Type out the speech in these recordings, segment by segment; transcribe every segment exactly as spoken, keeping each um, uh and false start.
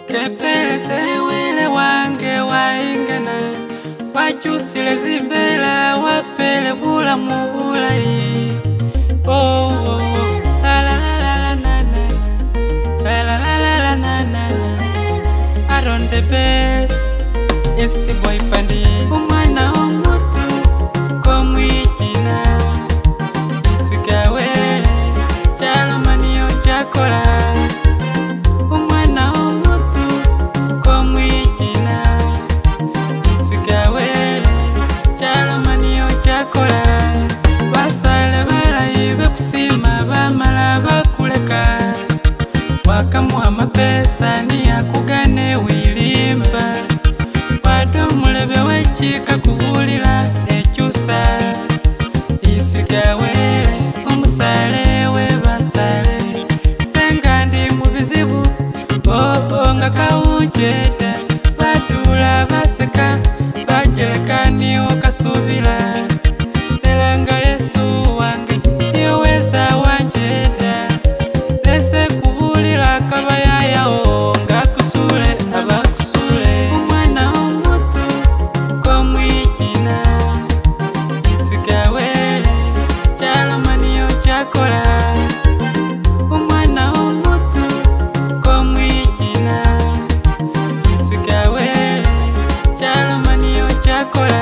Kepeleze wile wange waingana, wachusile zibela wapele bula mubulai. Oh oh oh, la la la la na na na, la la la la na na na. I run the best, it's the boy Pandi. Umwana omutu komwijina, isigawele chalo maniyo chakola. Umwana omutu komwijina, isigawele chalo maniyo chakola. Basale balayi bekusima bamala bakuleka, wakamuha mapesa niyakugane wilimba. Wadomulebe wechika kubulila echusa, isigawele omusale we basale. Senga ndi mubizibu oh nga kawunjeda, badula baseka bajeleka niyo kasubila. Lelanga Yesu wange niweza wanjeda, lese kubulila kabayaya o nga kusule abakusule. Umwana omutu komwijina, isigawele chalo maniyo chakola. Umwana omutu komwijina, isigawele chalo maniyo chakola.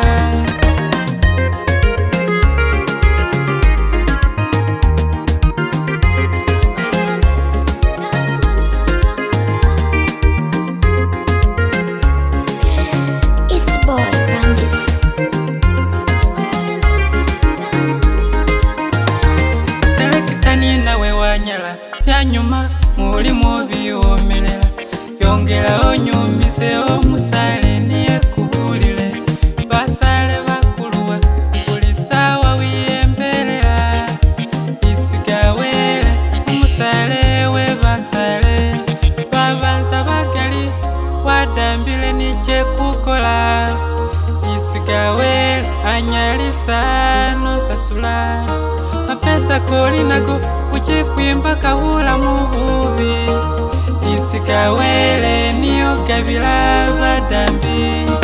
Byanyuma mulimu biwomelela, yongela onyumise omusale niye kubulile. Basale bakuluwa buli sawa wiyembelela, isigawele omusale we basale. Babanza bagali wadambile niche kukola, isigawele anyalisa nosasula. Mapesa koli nago uchikwimba kahula mububi, isigawele niyo gabila badambi.